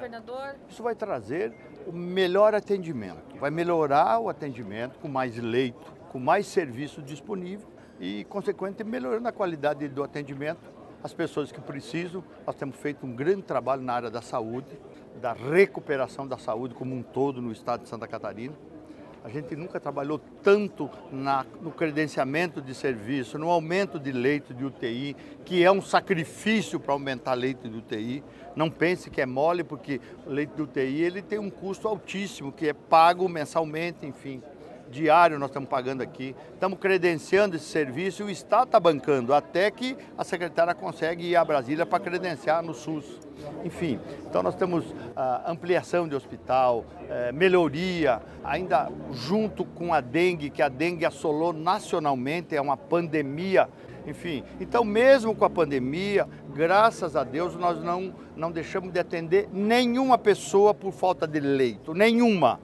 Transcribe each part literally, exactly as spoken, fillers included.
governador? Isso vai trazer o melhor atendimento, vai melhorar o atendimento com mais leito, com mais serviço disponível e, consequentemente, melhorando a qualidade do atendimento. As pessoas que precisam, nós temos feito um grande trabalho na área da saúde, da recuperação da saúde como um todo no estado de Santa Catarina. A gente nunca trabalhou tanto na, no credenciamento de serviço, no aumento de leito de U T I, que é um sacrifício para aumentar leito de U T I. Não pense que é mole, porque o leito de U T I ele tem um custo altíssimo, que é pago mensalmente, enfim. Diário nós estamos pagando aqui, estamos credenciando esse serviço e o Estado está bancando, até que a secretária consegue ir a Brasília para credenciar no SUS. Enfim, então nós temos ah, ampliação de hospital, eh, melhoria, ainda junto com a dengue, que a dengue assolou nacionalmente, é uma pandemia. Enfim, então mesmo com a pandemia, graças a Deus, nós não, não deixamos de atender nenhuma pessoa por falta de leito, nenhuma.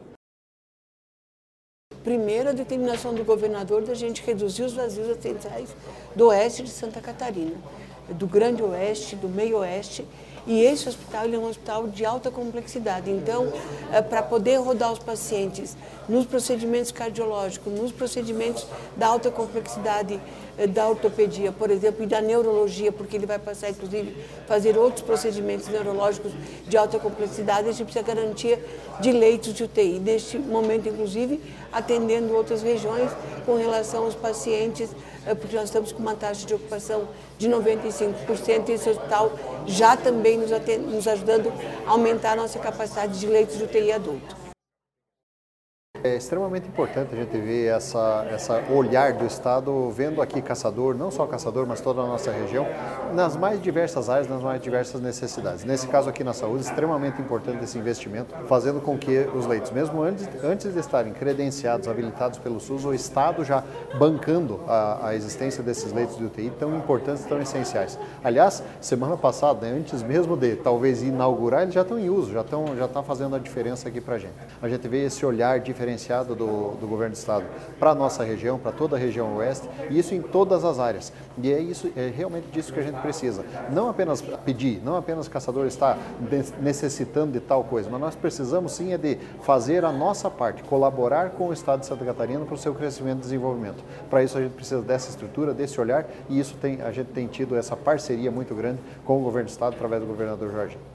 Primeiro, a determinação do governador da gente reduzir os vazios assistenciais do oeste de Santa Catarina, do Grande Oeste, do Meio Oeste, e esse hospital ele é um hospital de alta complexidade. Então, é, para poder rodar os pacientes nos procedimentos cardiológicos, nos procedimentos da alta complexidade é, da ortopedia, por exemplo, e da neurologia, porque ele vai passar, inclusive, fazer outros procedimentos neurológicos de alta complexidade, a gente precisa garantia de leitos de U T I. Neste momento, inclusive, atendendo outras regiões com relação aos pacientes, porque nós estamos com uma taxa de ocupação de noventa e cinco por cento e esse hospital já também nos, atend... nos ajudando a aumentar a nossa capacidade de leitos de U T I adulto. É extremamente importante a gente ver essa, essa olhar do Estado, vendo aqui Caçador, não só Caçador, mas toda a nossa região, nas mais diversas áreas, nas mais diversas necessidades. Nesse caso aqui na saúde, extremamente importante esse investimento, fazendo com que os leitos, mesmo antes, antes de estarem credenciados, habilitados pelo SUS, o Estado já bancando a, a existência desses leitos de U T I tão importantes, tão essenciais. Aliás, semana passada, antes mesmo de talvez inaugurar, eles já estão em uso, já estão já tá fazendo a diferença aqui para a gente. A gente vê esse olhar diferenciado Do, do governo do estado para a nossa região, para toda a região oeste, e isso em todas as áreas. E é, isso, é realmente disso que a gente precisa. Não apenas pedir, não apenas o Caçador está necessitando de tal coisa, mas nós precisamos sim é de fazer a nossa parte, colaborar com o estado de Santa Catarina para o seu crescimento e desenvolvimento. Para isso a gente precisa dessa estrutura, desse olhar, e isso tem, a gente tem tido essa parceria muito grande com o governo do estado através do governador Jorginho.